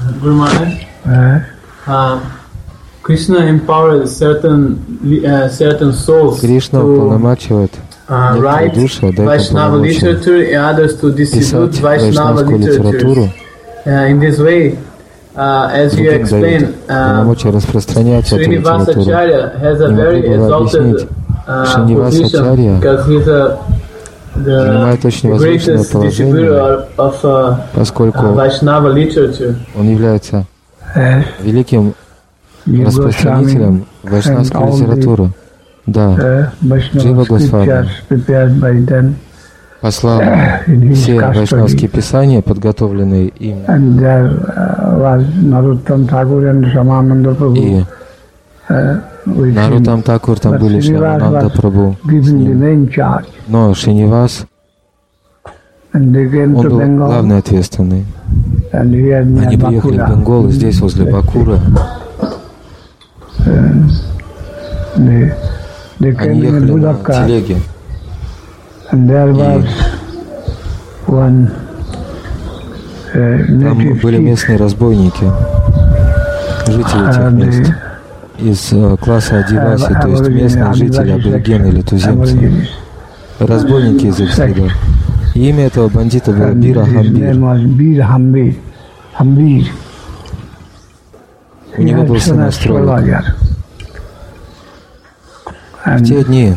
Guru Maharaj, Krishna empowers certain souls Кришна to уполномачивает некоторые write души, отдать Vaishnava полномочия literature and others to distribute писать Vaishnava вайшнавскую литературу, literature. In this way, as you другим explained, дает полномочия распространять эту литературу. Srinivasacharya has a Не very могли бы вы exalted объяснить, position Шринивасачарья because he's занимает очень the возвышенное greatest положение, distributor of поскольку Vaishnava literature. он является великим распространителем вайшнавской литературы. Да, Джива Госвами послал все вайшнавские писания, подготовленные им. И Наруттам Такур там были, Шьямананда Прабху. Но Шринивас, он был главный ответственный. Они приехали в Бенгол, и здесь, возле Бакура, они ехали на телеге. И там были местные разбойники, жители этих мест, из класса Адиваси, то есть местные жители, аборигены или туземцы, разбойники из их среды. Имя этого бандита было Бира Хамбир. У него был сын астролог. В те дни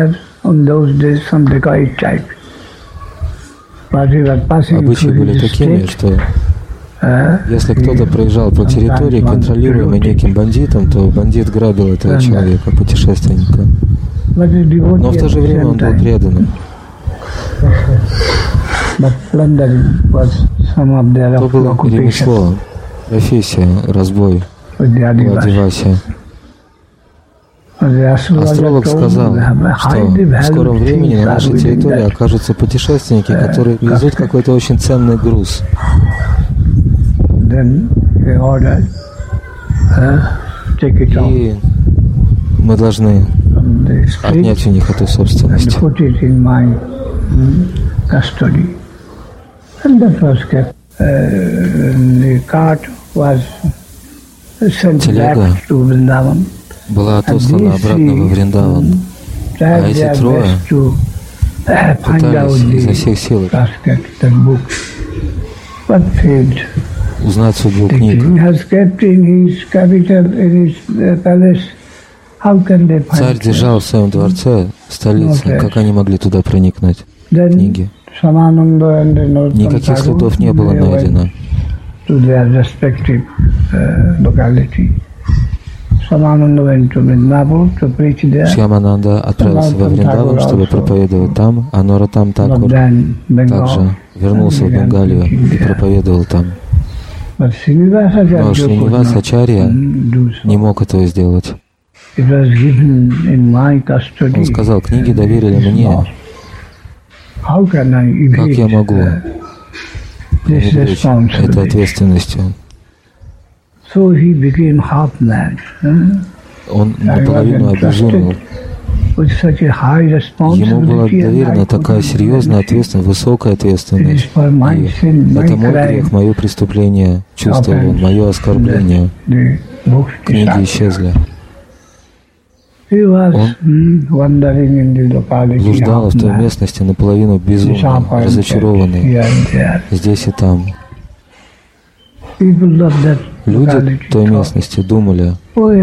обычаи были такими, что если кто-то проезжал по территории, контролируемой неким бандитом, то бандит грабил этого человека, путешественника. Но в то же время он был преданным. То было ремесло, профессия, разбой в Адивасе. Астролог сказал, что в скором времени на нашей территории окажутся путешественники, которые везут какой-то очень ценный груз. И мы должны отнять у них эту собственность. Телега была отослана обратно во Вриндаван, а эти трое пытались изо всех сил узнать судьбу книг. Царь держал в своем дворце, в столице, как они могли туда проникнуть, книги. Никаких следов не было найдено. Шьямананда отправился во Вриндаван, чтобы проповедовать там, а Наруттам Такур также вернулся в Бенгалию и проповедовал там. Но Шринивасачарья не мог этого сделать. Он сказал, книги доверили мне. Как я могу пренебречь этой ответственностью? Он наполовину обезумел. Ему была доверена такая серьезная ответственность, высокая ответственность. И это мой грех, мое преступление, чувствовал он, мое оскорбление. Книги исчезли. Он блуждал в той местности наполовину безумный, разочарованный, здесь и там. Люди той местности думали, он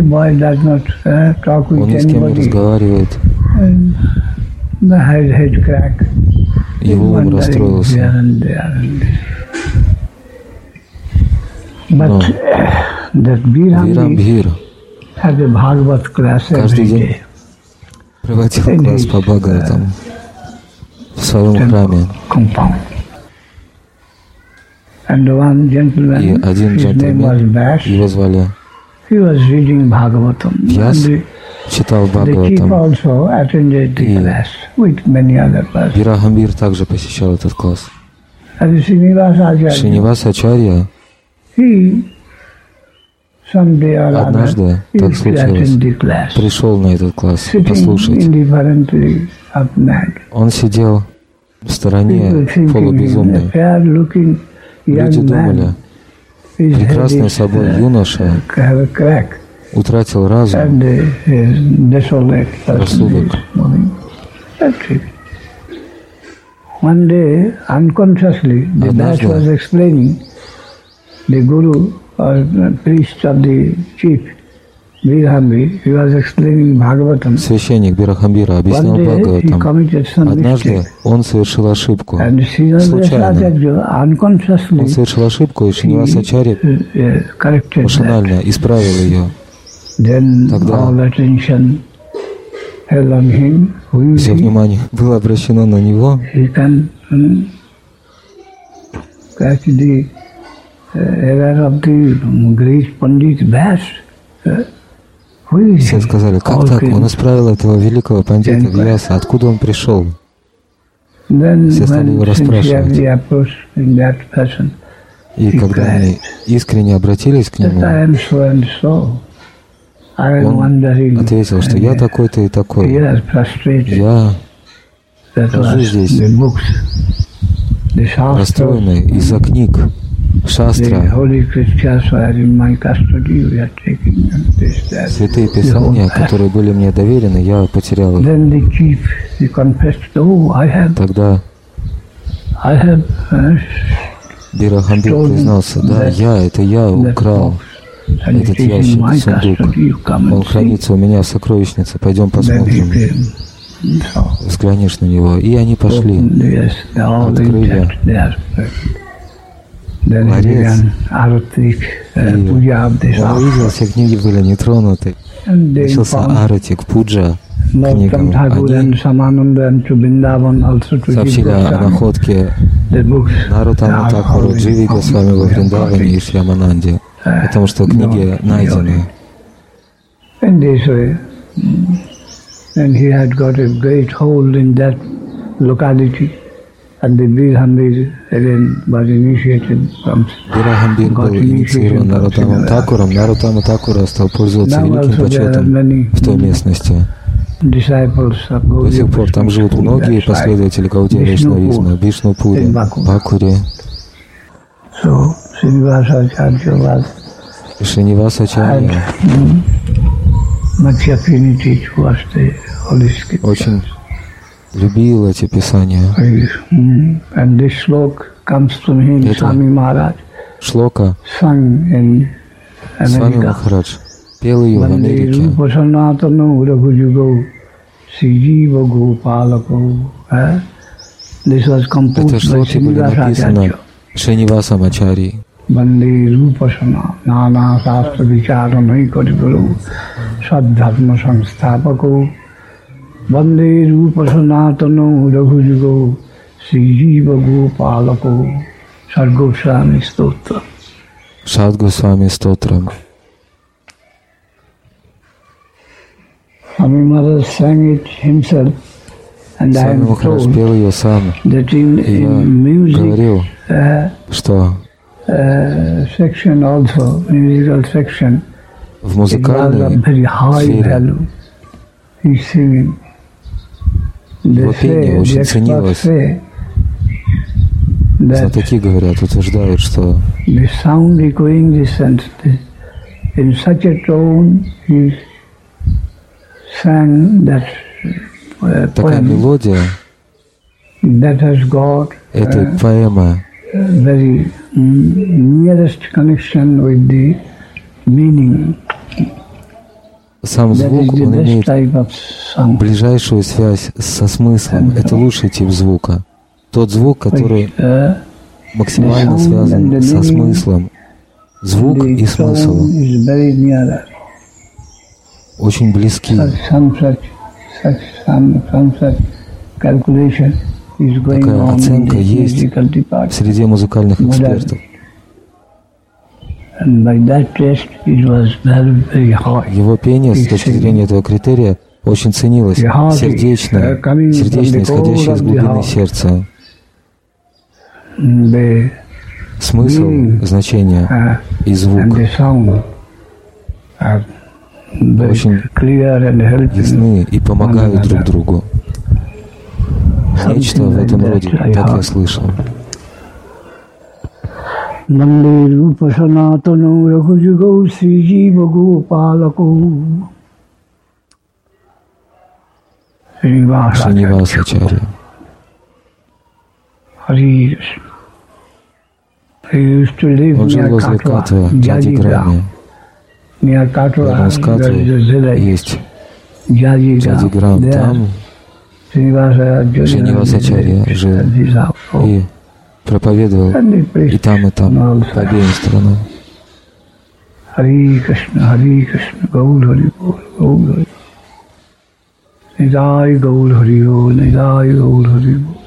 ни с кем не разговаривает, его ум расстроился. Но Вирамбхир каждый день проводил класс по Бхагаватам в своем храме. И один джентльмен, его звали Вьяс, читал Бхагаватам, и Бира Хамбир также посещал этот класс. Шринивасачарья однажды, так случилось, пришел на этот класс послушать. Он сидел в стороне полубезумный. Люди думали, прекрасный собой юноша утратил разум, рассудок. One day, unconsciously, the Vyas was explaining, the guru or priest of the chief, Birahambir, he was explaining Bhagavatam. Священник Бирахамбира объяснял Бхагаватам. Однажды он совершил ошибку. Случайно. Он совершил ошибку, и Шринивасачарья машинально исправил ее. Тогда все внимание было обращено на него. Все сказали, как так? Он исправил этого великого пандита Вьяса. Откуда он пришел? Все стали его расспрашивать. И когда они искренне обратились к нему, он ответил, что я такой-то и такой. Я хожу здесь расстроенный из-за книг, шастра, святые писания, которые были мне доверены, я потерял их. Тогда Бирахамбир признался, да, я украл этот ящик, сундук. Он хранится у меня в сокровищнице. Пойдем посмотрим. Взглянешь на него. И они пошли. Открыли ларец. Он увидел, все книги были не тронуты. Начался аратик, пуджа книгам. Они сообщили о находке Нароттама Такуру, Дживи Госвами во Вриндаване и Шьямананде, потому что книги найдены. Бирахамбир был инициирован Нароттамом Такуром. Нароттама Такура стал пользоваться великим почетом в той местности. До сих пор там живут многие последователи Гаудия Вайшнавизма, Вишнупури, Бакури. Шринивасачарья очень любил эти писания. Это шлока Свами Махарадж пел ее в Америке. Это шлоки были написаны Шринивасом Ачарьей. Bande Rupasana, Nana Sastra Vicharanai Kariguru, Sadharma Samsthapako, Bande Rupasanatano Raghujugo, Srijiva Gopalako, Sadgoswami Stotra. Sadgoswami Stotra. Swami Maharaj sang it himself, and I am told that in music, что section also, musical section, в музыкальной сфере его пение очень ценилось. Знатоки говорят, утверждают, что такая мелодия этой поэмы very nearest connection with the meaning. Сам звук, он имеет ближайшую связь со смыслом. Это лучший тип звука. Тот звук, который максимально связан со смыслом. Звук и смысл очень близки. Такая оценка есть в среде музыкальных экспертов. Его пение, с точки зрения этого критерия, очень ценилось. Сердечно, исходящее из глубины сердца. Смысл, значение и звук очень ясны и помогают друг другу. Нечто в этом роде, так я слышал. Mande Rupa Sanatano Raghujugo Sri Jiva Gopalako Srinivasacharya. Он жил возле Катва, Джадиграме. Рядом с Катвой есть Джадиграм. Там Сринивасачарья жил и проповедовал и там, по обеим сторонам. Хари Кришна, Gaur Hari Bol, Gaur Hari. Nidai Gaur Hari Bol, Nidai Gaur Hari Bol.